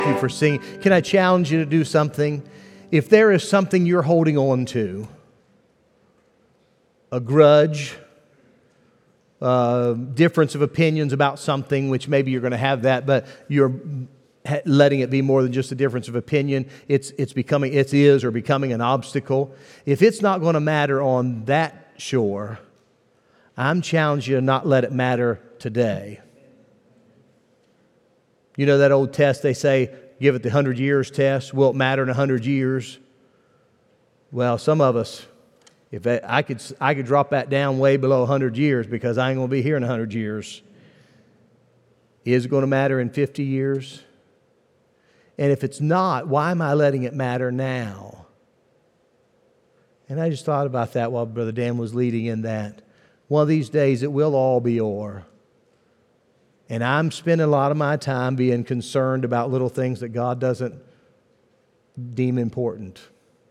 you for singing. Can I challenge you to do something? If there is something you're holding on to, a grudge, difference of opinions about something, which maybe you're going to have that, but you're letting it be more than just a difference of opinion. It is becoming an obstacle. If it's not going to matter on that shore, I'm challenging you to not let it matter today. You know that old test they say, give it the 100 years test. Will it matter in 100 years? Well, some of us, if I could drop that down way below 100 years because I ain't going to be here in 100 years. Is it going to matter in 50 years? And if it's not, why am I letting it matter now? And I just thought about that while Brother Dan was leading in that. One of these days it will all be o'er. And I'm spending a lot of my time being concerned about little things that God doesn't deem important.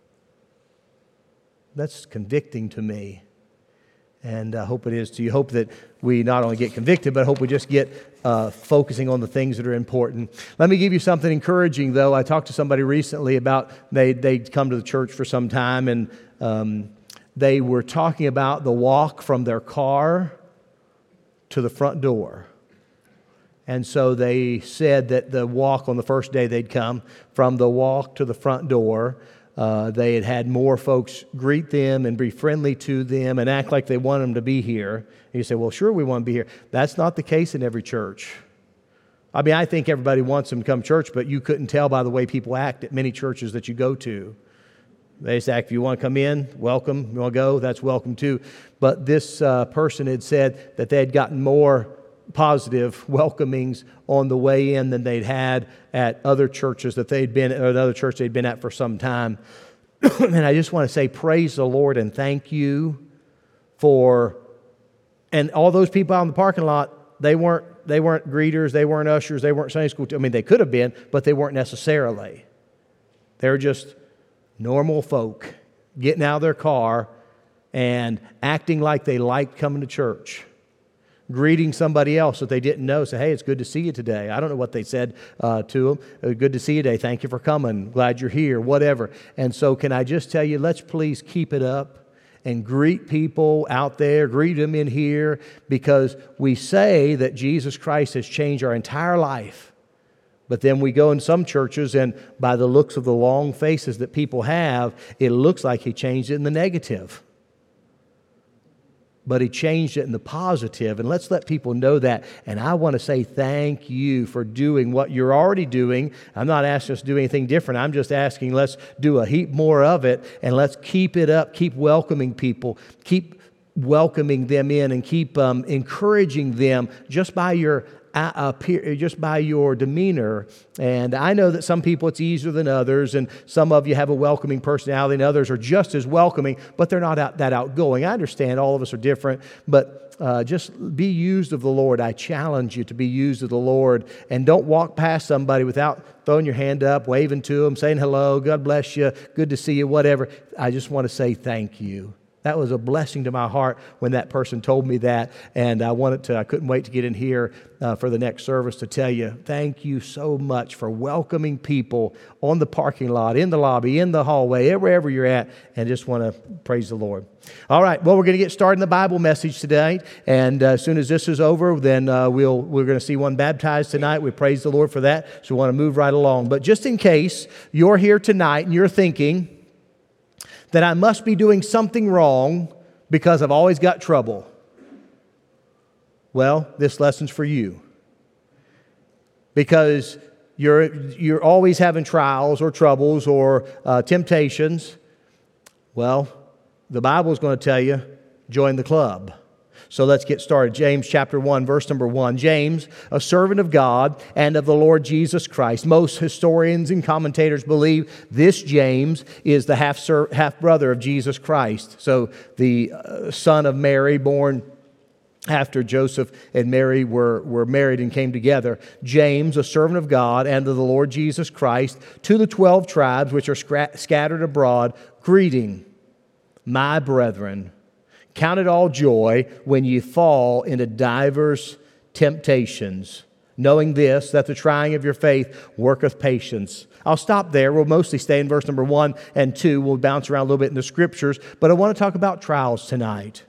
That's convicting to me. And I hope it is to you. Hope that we not only get convicted, but I hope we just get focusing on the things that are important. Let me give you something encouraging, though. I talked to somebody recently about they'd come to the church for some time, and they were talking about the walk from their car to the front door. And so they said that the walk on the first day they'd come, from the walk to the front door, they had more folks greet them and be friendly to them and act like they want them to be here. And you say, well, sure, we want to be here. That's not the case in every church. I mean, I think everybody wants them to come to church, but you couldn't tell by the way people act at many churches that you go to. They say, if you want to come in, welcome. You want to go, that's welcome too. But this person had said that they had gotten more positive welcomings on the way in than they'd had at other churches that they'd been at, or another church they'd been at for some time. And I just want to say praise the Lord and thank you for, and all those people out in the parking lot, they weren't greeters, they weren't ushers, they weren't Sunday school. I mean, they could have been, but they weren't necessarily. They were just normal folk getting out of their car and acting like they liked coming to church. Greeting somebody else that they didn't know. Say, hey, it's good to see you today. I don't know what they said to them. Good to see you today. Thank you for coming. Glad you're here. Whatever. And so can I just tell you, let's please keep it up and greet people out there. Greet them in here, because we say that Jesus Christ has changed our entire life. But then we go in some churches, and by the looks of the long faces that people have, it looks like He changed it in the negative. But He changed it in the positive, and let's let people know that. And I want to say thank you for doing what you're already doing. I'm not asking us to do anything different. I'm just asking let's do a heap more of it, and let's keep it up. Keep welcoming people. Keep welcoming them in, and keep encouraging them just by your demeanor. And I know that some people it's easier than others, and some of you have a welcoming personality and others are just as welcoming, but they're not that outgoing. I understand all of us are different, but just be used of the Lord. I challenge you to be used of the Lord, and don't walk past somebody without throwing your hand up, waving to them, saying hello, God bless you, good to see you, whatever. I just want to say thank you. That was a blessing to my heart when that person told me that, and I couldn't wait to get in here for the next service to tell you, thank you so much for welcoming people on the parking lot, in the lobby, in the hallway, wherever you're at, and just want to praise the Lord. All right, well, we're going to get started in the Bible message today, and as soon as this is over, then we're going to see one baptized tonight. We praise the Lord for that, so we want to move right along. But just in case you're here tonight and you're thinking that I must be doing something wrong because I've always got trouble. Well, this lesson's for you. Because you're always having trials or troubles or temptations. Well, the Bible's going to tell you, join the club. So let's get started. James chapter 1, verse number 1. James, a servant of God and of the Lord Jesus Christ. Most historians and commentators believe this James is the half-brother of Jesus Christ. So the son of Mary, born after Joseph and Mary were married and came together. James, a servant of God and of the Lord Jesus Christ, to the 12 tribes which are scattered abroad, greeting, my brethren. Count it all joy when ye fall into divers temptations, knowing this, that the trying of your faith worketh patience. I'll stop there. We'll mostly stay in verse number 1 and 2. We'll bounce around a little bit in the Scriptures, but I want to talk about trials tonight.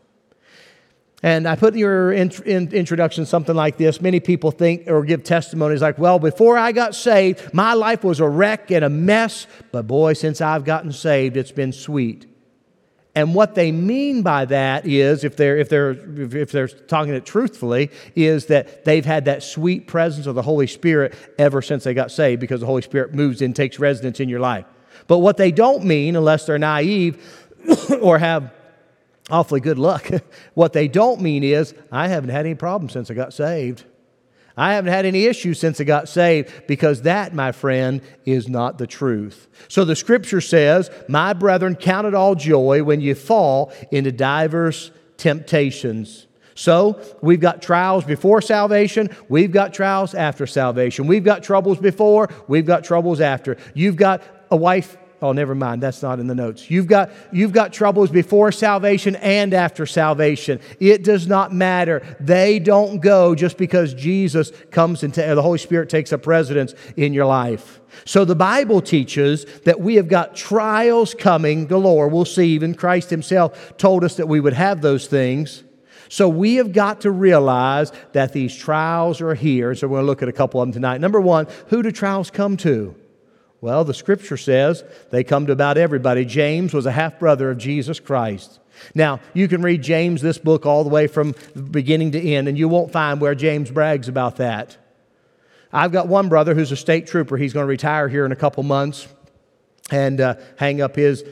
And I put in your introduction something like this. Many people think or give testimonies like, well, before I got saved, my life was a wreck and a mess, but boy, since I've gotten saved, it's been sweet. And what they mean by that is, if they're talking it truthfully, is that they've had that sweet presence of the Holy Spirit ever since they got saved, because the Holy Spirit moves in, takes residence in your life. But what they don't mean, unless they're naive or have awfully good luck, what they don't mean is, I haven't had any problems since I got saved. I haven't had any issues since I got saved, because that, my friend, is not the truth. So the Scripture says, my brethren, count it all joy when you fall into divers temptations. So we've got trials before salvation. We've got trials after salvation. We've got troubles before. We've got troubles after. You've got a wife. Oh, never mind. That's not in the notes. You've got troubles before salvation and after salvation. It does not matter. They don't go just because Jesus comes and the Holy Spirit takes up residence in your life. So the Bible teaches that we have got trials coming galore. We'll see, even Christ Himself told us that we would have those things. So we have got to realize that these trials are here. So we're going to look at a couple of them tonight. Number one, who do trials come to? Well, the Scripture says they come to about everybody. James was a half-brother of Jesus Christ. Now, you can read James, this book, all the way from beginning to end, and you won't find where James brags about that. I've got one brother who's a state trooper. He's going to retire here in a couple months and hang up his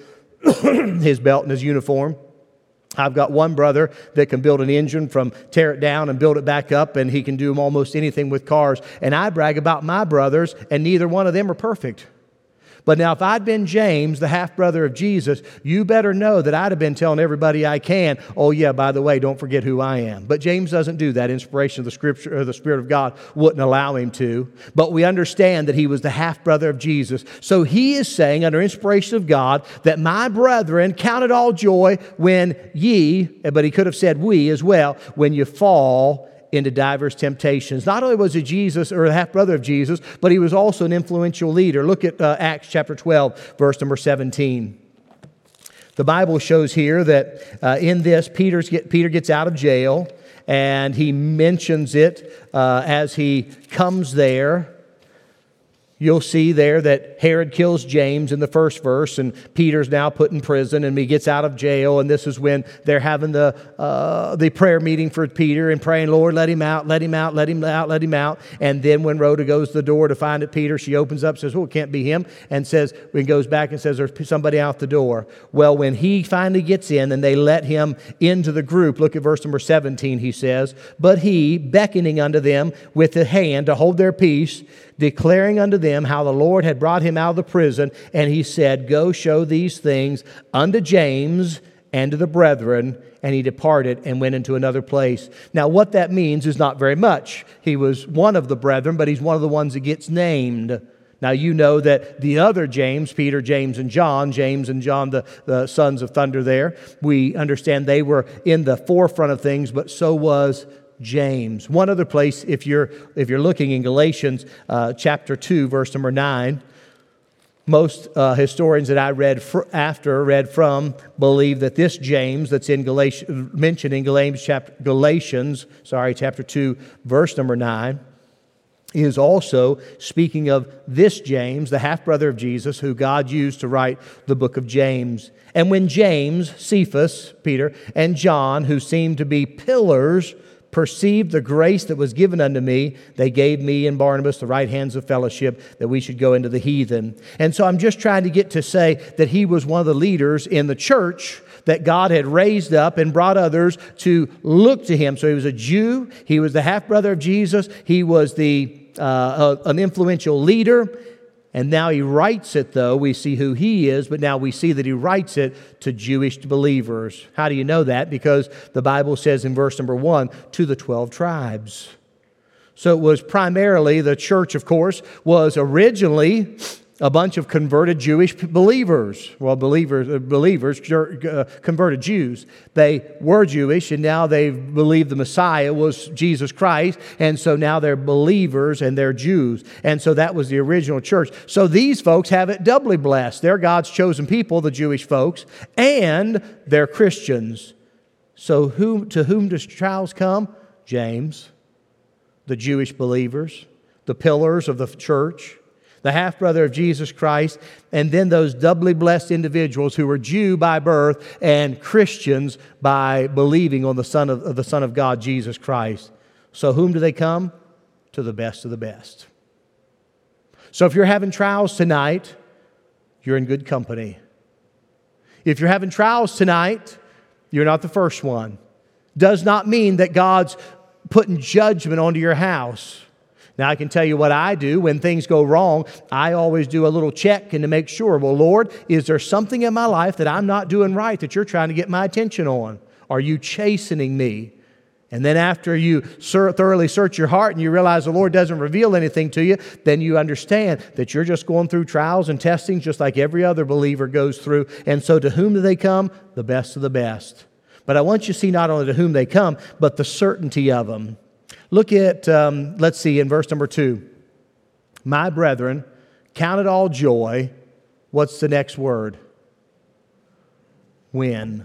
belt and his uniform. I've got one brother that can build an engine tear it down and build it back up, and he can do almost anything with cars. And I brag about my brothers, and neither one of them are perfect. But now if I'd been James, the half-brother of Jesus, you better know that I'd have been telling everybody I can, oh yeah, by the way, don't forget who I am. But James doesn't do that. Inspiration of the Scripture, or the Spirit of God wouldn't allow him to. But we understand that he was the half-brother of Jesus. So he is saying, under inspiration of God, that my brethren, count it all joy when ye, but he could have said we as well, when you fall into diverse temptations. Not only was he Jesus, or a half-brother of Jesus, but he was also an influential leader. Look at Acts chapter 12, verse number 17. The Bible shows here that in this, Peter gets out of jail, and he mentions it as he comes there. You'll see there that Herod kills James in the first verse, and Peter's now put in prison, and he gets out of jail, and this is when they're having the prayer meeting for Peter and praying, Lord, let him out, let him out, let him out, let him out. And then when Rhoda goes to the door to find it, Peter, she opens up, says, well, it can't be him, and goes back and says, there's somebody out the door. Well, when he finally gets in and they let him into the group, look at verse number 17, he says, but he, beckoning unto them with the hand to hold their peace, declaring unto them how the Lord had brought him out of the prison, and he said, go show these things unto James and to the brethren. And he departed and went into another place. Now, what that means is not very much. He was one of the brethren, but he's one of the ones that gets named. Now, you know that the other James, Peter, James, and John, the sons of thunder there, we understand they were in the forefront of things, but so was James. One other place, if you're looking in Galatians chapter 2, verse number 9, most historians that I read from believe that this James that's in mentioned in Galatians chapter 2, verse number 9, is also speaking of this James, the half-brother of Jesus, who God used to write the book of James. And when James, Cephas, Peter, and John, who seemed to be pillars, perceived the grace that was given unto me, they gave me and Barnabas the right hands of fellowship, that we should go into the heathen. And so I'm just trying to get to say that he was one of the leaders in the church that God had raised up and brought others to look to him. So he was a Jew. He was the half-brother of Jesus. He was an influential leader. And now he writes it, though. We see who he is, but now we see that he writes it to Jewish believers. How do you know that? Because the Bible says in verse number 1, to the 12 tribes. So it was primarily, the church, of course, was originally a bunch of converted Jewish believers. Well, converted Jews. They were Jewish, and now they believe the Messiah was Jesus Christ, and so now they're believers and they're Jews. And so that was the original church. So these folks have it doubly blessed. They're God's chosen people, the Jewish folks, and they're Christians. So to whom does trials come? James, the Jewish believers, the pillars of the church, the half-brother of Jesus Christ, and then those doubly blessed individuals who were Jew by birth and Christians by believing on the Son of God, Jesus Christ. So whom do they come? To the best of the best. So if you're having trials tonight, you're in good company. If you're having trials tonight, you're not the first one. Does not mean that God's putting judgment onto your house. Now, I can tell you what I do when things go wrong. I always do a little check and to make sure, well, Lord, is there something in my life that I'm not doing right that you're trying to get my attention on? Are you chastening me? And then after you thoroughly search your heart and you realize the Lord doesn't reveal anything to you, then you understand that you're just going through trials and testings just like every other believer goes through. And so to whom do they come? The best of the best. But I want you to see not only to whom they come, but the certainty of them. Look at, let's see, in verse number 2. My brethren, count it all joy. What's the next word? When.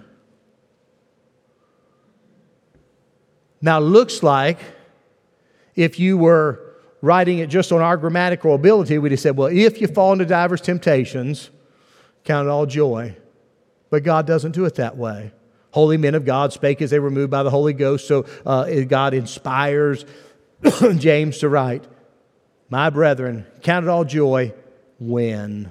Now, looks like if you were writing it just on our grammatical ability, we'd have said, well, if you fall into diverse temptations, count it all joy. But God doesn't do it that way. Holy men of God spake as they were moved by the Holy Ghost. So God inspires James to write, my brethren, count it all joy when.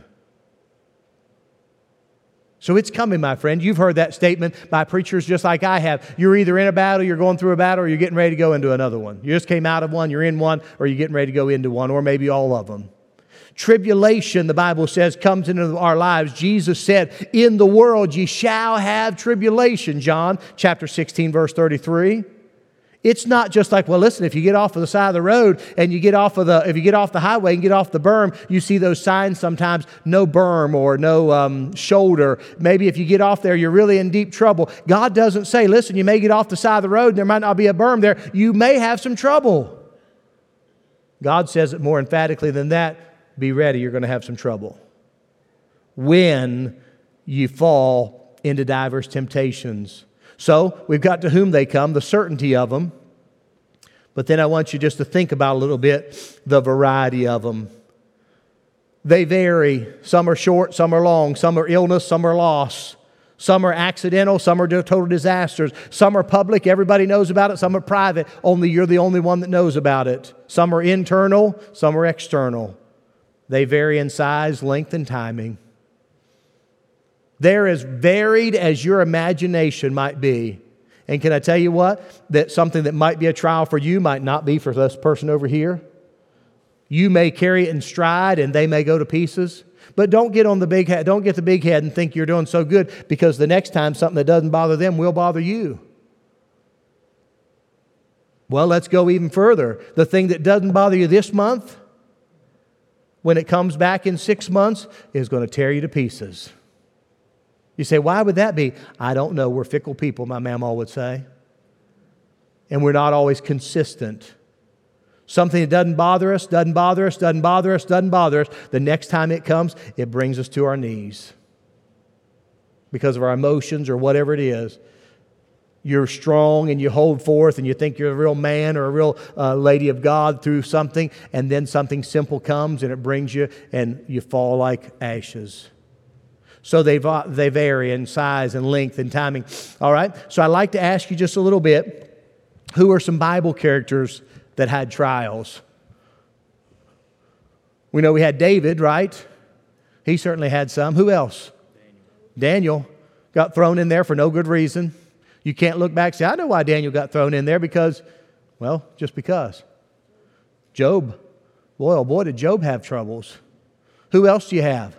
So it's coming, my friend. You've heard that statement by preachers just like I have. You're either in a battle, you're going through a battle, or you're getting ready to go into another one. You just came out of one, you're in one, or you're getting ready to go into one, or maybe all of them. Tribulation, the Bible says, comes into our lives. Jesus said, in the world ye shall have tribulation, John chapter 16, verse 33. It's not just like, well, listen, if you get off of the side of the road and if you get off the highway and get off the berm, you see those signs sometimes, no berm or no shoulder. Maybe if you get off there, you're really in deep trouble. God doesn't say, listen, you may get off the side of the road and there might not be a berm there. You may have some trouble. God says it more emphatically than that. Be ready, you're going to have some trouble. When you fall into diverse temptations. So, we've got to whom they come, the certainty of them. But then I want you just to think about a little bit the variety of them. They vary. Some are short, some are long. Some are illness, some are loss. Some are accidental, some are total disasters. Some are public, everybody knows about it. Some are private, only you're the only one that knows about it. Some are internal, some are external. They vary in size, length, and timing. They're as varied as your imagination might be. And can I tell you what? That something that might be a trial for you might not be for this person over here. You may carry it in stride and they may go to pieces. But don't get on the big head. Don't get the big head and think you're doing so good, because the next time something that doesn't bother them will bother you. Well, let's go even further. The thing that doesn't bother you this month, when it comes back in 6 months, is going to tear you to pieces. You say, why would that be? I don't know. We're fickle people, my mama would say. And we're not always consistent. Something that doesn't bother us. The next time it comes, it brings us to our knees. Because of our emotions or whatever it is. You're strong and you hold forth and you think you're a real man or a real lady of God through something, and then something simple comes and it brings you and you fall like ashes. So they vary in size and length and timing. All right, so I'd like to ask you just a little bit, who are some Bible characters that had trials? We know we had David, right? He certainly had some. Who else? Daniel got thrown in there for no good reason. You can't look back and say, I know why Daniel got thrown in there, because, well, just because. Job. Boy, oh boy, did Job have troubles. Who else do you have?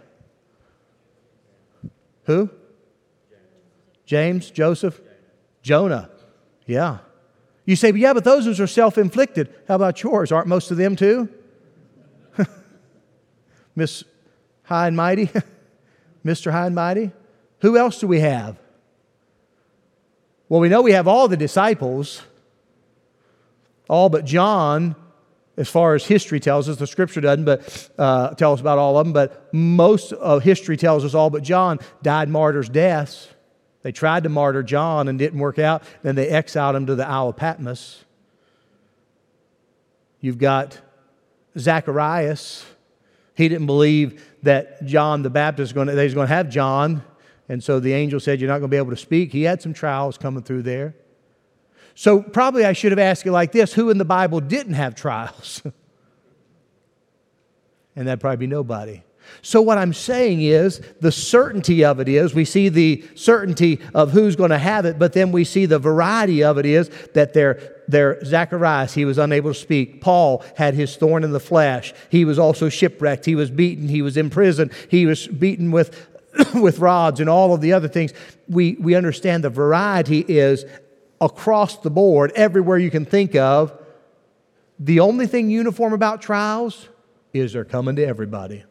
Who? James, Joseph, Jonah. Yeah. You say, yeah, but those are self-inflicted. How about yours? Aren't most of them too? Miss High and mighty. Mr. High and mighty. Who else do we have? Well, we know we have all the disciples. All but John, as far as history tells us. The Scripture doesn't tell us about all of them, but most of history tells us all but John died martyrs' deaths. They tried to martyr John and didn't work out. Then they exiled him to the Isle of Patmos. You've got Zacharias. He didn't believe that John the Baptist was going to have John. And so the angel said, you're not going to be able to speak. He had some trials coming through there. So probably I should have asked you like this, who in the Bible didn't have trials? And that'd probably be nobody. So what I'm saying is, the certainty of it is, we see the certainty of who's going to have it, but then we see the variety of it is that Zacharias, he was unable to speak. Paul had his thorn in the flesh. He was also shipwrecked. He was beaten. He was in prison. He was beaten with with rods and all of the other things. We understand the variety is across the board, everywhere you can think of. The only thing uniform about trials is they're coming to everybody.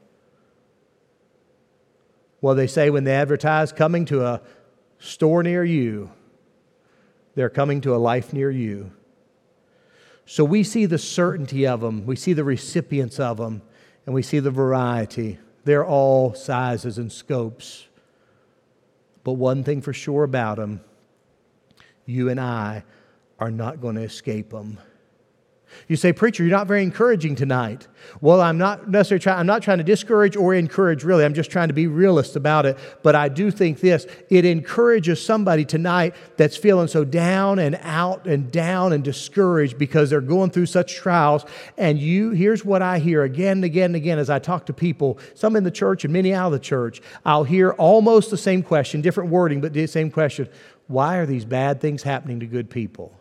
Well, they say when they advertise coming to a store near you, they're coming to a life near you. So we see the certainty of them, we see the recipients of them, and we see the variety. They're all sizes and scopes. But one thing for sure about them, you and I are not going to escape them. You say, preacher, you're not very encouraging tonight. Well, I'm not necessarily I'm not trying to discourage or encourage, really. I'm just trying to be realist about it. But I do think this, it encourages somebody tonight that's feeling so down and out and down and discouraged because they're going through such trials. And here's what I hear again and again and again as I talk to people, some in the church and many out of the church. I'll hear almost the same question, different wording, but the same question. Why are these bad things happening to good people?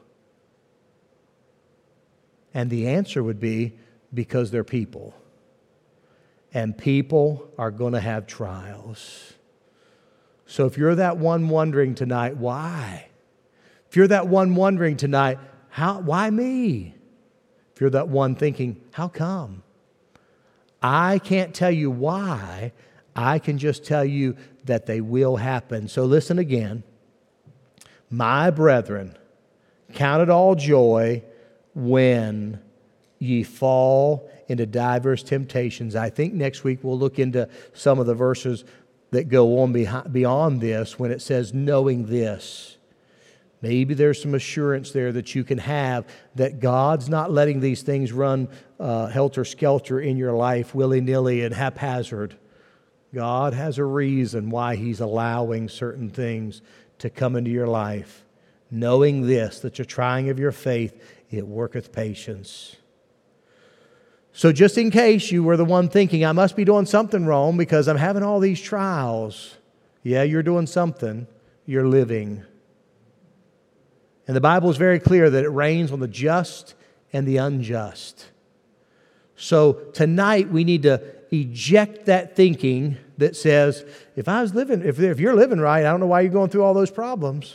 And the answer would be because they're people. And people are going to have trials. So if you're that one wondering tonight, why? If you're that one wondering tonight, why me? If you're that one thinking, how come? I can't tell you why. I can just tell you that they will happen. So listen again. My brethren, count it all joy when ye fall into diverse temptations. I think next week we'll look into some of the verses that go on beyond this when it says knowing this. Maybe there's some assurance there that you can have that God's not letting these things run helter-skelter in your life willy-nilly and haphazard. God has a reason why He's allowing certain things to come into your life. Knowing this, that the trying of your faith, it worketh patience. So just in case you were the one thinking, I must be doing something wrong because I'm having all these trials. Yeah, you're doing something. You're living. And the Bible is very clear that it rains on the just and the unjust. So tonight we need to eject that thinking that says, if you're living right, I don't know why you're going through all those problems.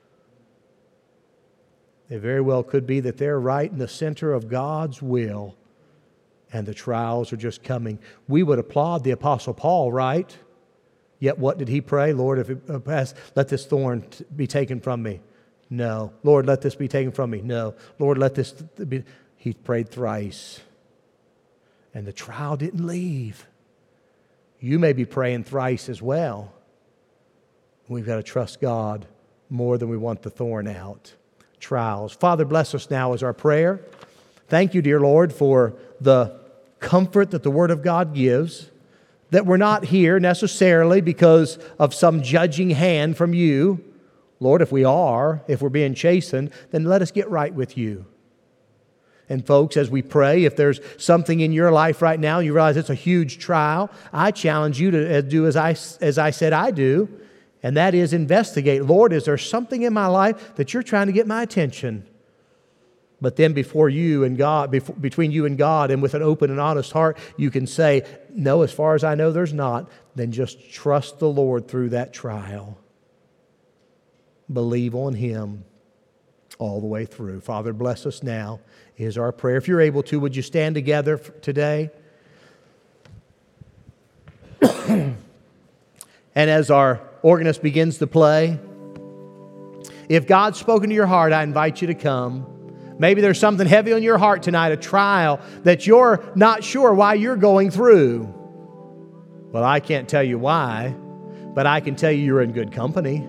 It very well could be that they're right in the center of God's will and the trials are just coming. We would applaud the Apostle Paul, right? Yet what did he pray? Lord, if it pass, let this thorn be taken from me. No. Lord, let this be taken from me. No. Lord, let this be. He prayed thrice. And the trial didn't leave. You may be praying thrice as well. We've got to trust God more than we want the thorn out. Trials. Father, bless us now as our prayer. Thank you, dear Lord, for the comfort that the Word of God gives, that we're not here necessarily because of some judging hand from you. Lord, if we're being chastened, then let us get right with you. And folks, as we pray, if there's something in your life right now and you realize it's a huge trial, I challenge you to do as I said I do. And that is investigate. Lord, is there something in my life that you're trying to get my attention? But then between you and God, and with an open and honest heart, you can say, no, as far as I know, there's not. Then just trust the Lord through that trial. Believe on Him all the way through. Father, bless us now is our prayer. If you're able to, would you stand together today? And as our organist begins to play, if God's spoken to your heart, I invite you to come. Maybe there's something heavy on your heart tonight, a trial that you're not sure why you're going through. Well, I can't tell you why, but I can tell you you're in good company.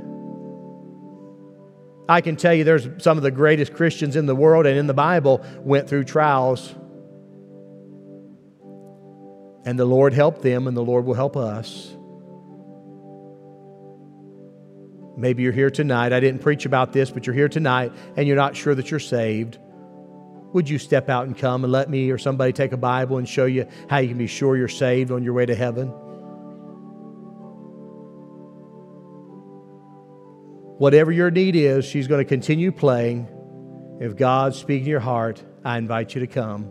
I can tell you there's some of the greatest Christians in the world and in the Bible went through trials. And the Lord helped them, and the Lord will help us. Maybe you're here tonight. I didn't preach about this, but you're here tonight and you're not sure that you're saved. Would you step out and come and let me or somebody take a Bible and show you how you can be sure you're saved on your way to heaven? Whatever your need is, she's going to continue playing. If God's speaking to your heart, I invite you to come.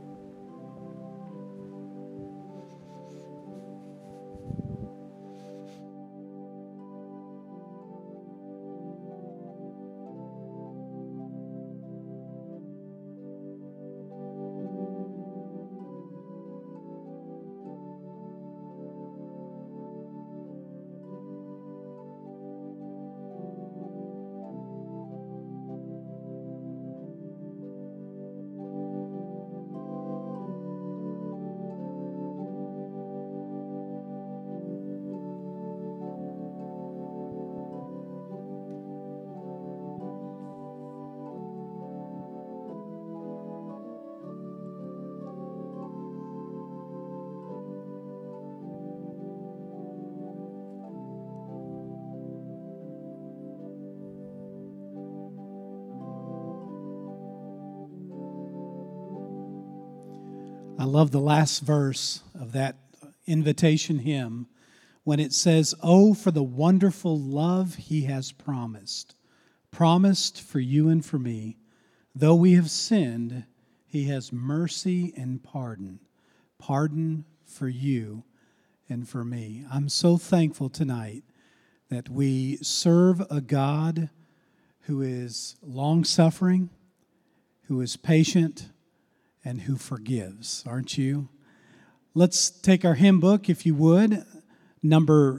I love the last verse of that invitation hymn when it says, "Oh, for the wonderful love he has promised for you and for me. Though we have sinned, he has mercy and pardon for you and for me." I'm so thankful tonight that we serve a God who is long-suffering, who is patient, and who forgives, aren't you? Let's take our hymn book, if you would, number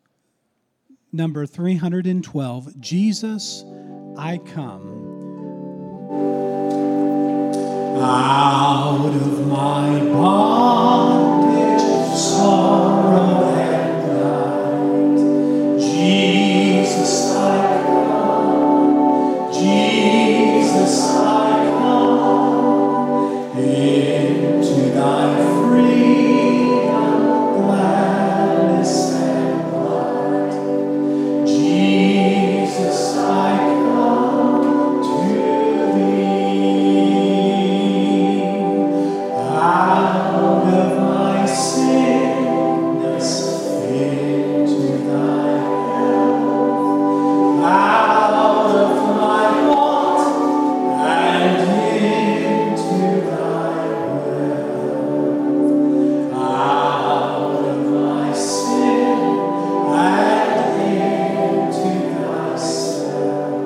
312, Jesus, I Come. Out of my bondage, sorrow and night, Jesus, I come, Jesus, I come, into thy freedom, gladness and light. Jesus, I come to thee. Out of my sickness into thy health. Out of my want and into thy wealth. Out of my sin and into thyself.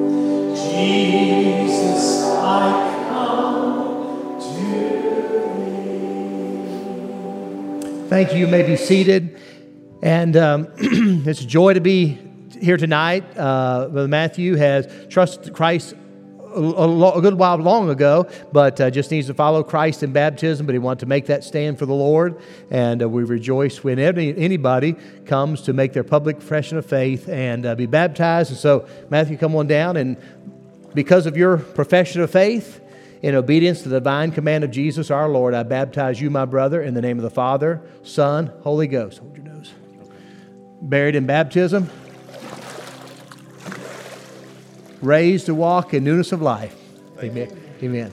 Jesus, I come to thee. Thank you. You may be seated. And it's a joy to be here tonight. Brother Matthew has trusted Christ a good while long ago, but just needs to follow Christ in baptism, but he wanted to make that stand for the Lord. And we rejoice when anybody comes to make their public profession of faith and be baptized. And so, Matthew, come on down. And because of your profession of faith, in obedience to the divine command of Jesus our Lord, I baptize you, my brother, in the name of the Father, Son, Holy Ghost. Hold your nose. Buried in baptism, raised to walk in newness of life. Amen. Amen.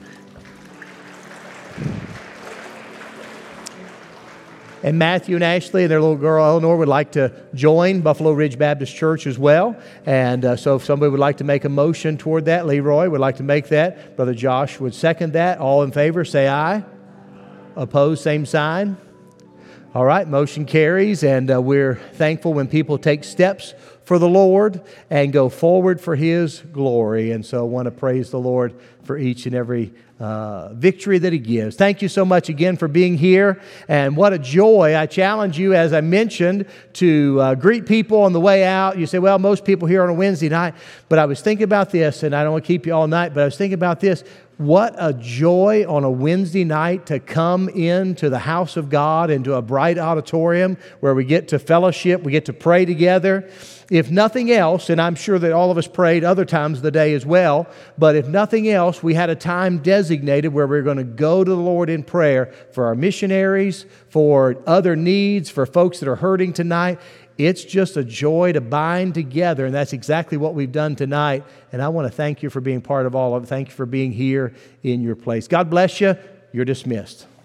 And Matthew and Ashley and their little girl Eleanor would like to join Buffalo Ridge Baptist Church as well. And so if somebody would like to make a motion toward that, Leroy would like to make that. Brother Josh would second that. All in favor, say aye. Opposed, same sign. All right, motion carries, and we're thankful when people take steps for the Lord and go forward for His glory. And so I want to praise the Lord for each and every victory that He gives. Thank you so much again for being here, and what a joy. I challenge you, as I mentioned, to greet people on the way out. You say, well, most people here on a Wednesday night, but I was thinking about this, and I don't want to keep you all night, but I was thinking about this. What a joy on a Wednesday night to come into the house of God, into a bright auditorium where we get to fellowship, we get to pray together. If nothing else, and I'm sure that all of us prayed other times of the day as well, but if nothing else, we had a time designated where we're going to go to the Lord in prayer for our missionaries, for other needs, for folks that are hurting tonight. It's just a joy to bind together, and that's exactly what we've done tonight. And I want to thank you for being part of all of it. Thank you for being here in your place. God bless you. You're dismissed.